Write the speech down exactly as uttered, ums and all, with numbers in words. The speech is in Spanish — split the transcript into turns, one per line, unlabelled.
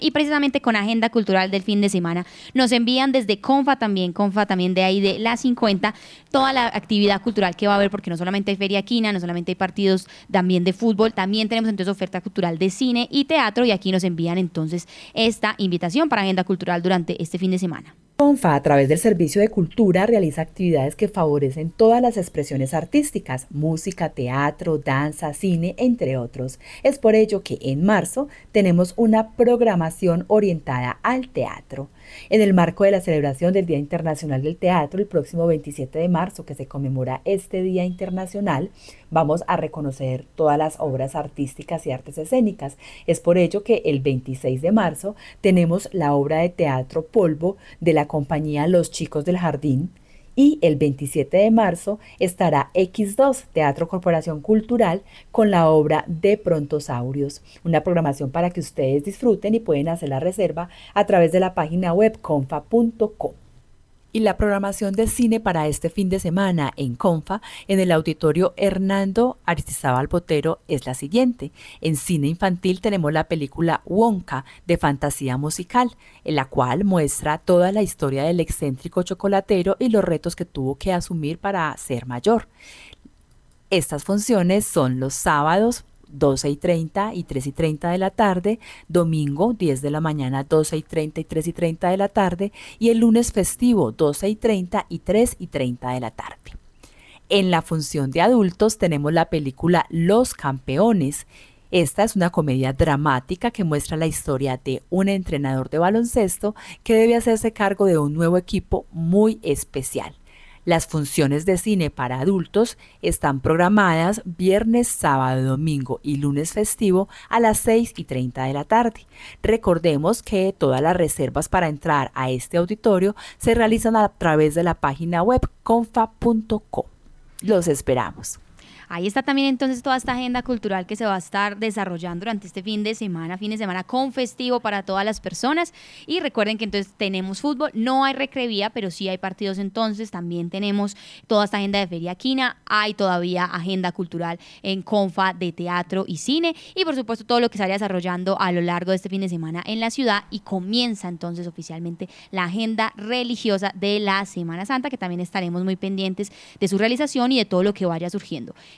Y precisamente con agenda cultural del fin de semana nos envían desde Confa también, Confa también de ahí de la cincuenta, toda la actividad cultural que va a haber, porque no solamente hay feria quina, no solamente hay partidos también de fútbol, también tenemos entonces oferta cultural de cine y teatro, y aquí nos envían entonces esta invitación para agenda cultural durante este fin de semana.
Confa, a través del Servicio de Cultura, realiza actividades que favorecen todas las expresiones artísticas, música, teatro, danza, cine, entre otros. Es por ello que en marzo tenemos una programación orientada al teatro. En el marco de la celebración del Día Internacional del Teatro, el próximo veintisiete de marzo, que se conmemora este Día Internacional, vamos a reconocer todas las obras artísticas y artes escénicas. Es por ello que el veintiséis de marzo tenemos la obra de teatro Polvo de la compañía Los Chicos del Jardín, y el veintisiete de marzo estará equis dos, Teatro Corporación Cultural, con la obra De Prontosaurios, una programación para que ustedes disfruten y pueden hacer la reserva a través de la página web confa punto com. Y la programación de cine para este fin de semana en Confa, en el Auditorio Hernando Aristizábal Botero, es la siguiente. En cine infantil tenemos la película Wonka, de fantasía musical, en la cual muestra toda la historia del excéntrico chocolatero y los retos que tuvo que asumir para ser mayor. Estas funciones son los sábados doce y treinta y tres y treinta de la tarde, domingo diez de la mañana, doce y treinta y tres y treinta de la tarde, y el lunes festivo doce y treinta y tres y treinta de la tarde. En la función de adultos tenemos la película Los Campeones. Esta es una comedia dramática que muestra la historia de un entrenador de baloncesto que debe hacerse cargo de un nuevo equipo muy especial. Las funciones de cine para adultos están programadas viernes, sábado, domingo y lunes festivo a las seis y treinta de la tarde. Recordemos que todas las reservas para entrar a este auditorio se realizan a través de la página web confa punto com. Los esperamos.
Ahí está también entonces toda esta agenda cultural que se va a estar desarrollando durante este fin de semana, fin de semana con festivo para todas las personas. Y recuerden que entonces tenemos fútbol, no hay recrevía, pero sí hay partidos entonces. También tenemos toda esta agenda de feria quina, hay todavía agenda cultural en Confa de teatro y cine. Y por supuesto todo lo que se vaya desarrollando a lo largo de este fin de semana en la ciudad. Y comienza entonces oficialmente la agenda religiosa de la Semana Santa, que también estaremos muy pendientes de su realización y de todo lo que vaya surgiendo.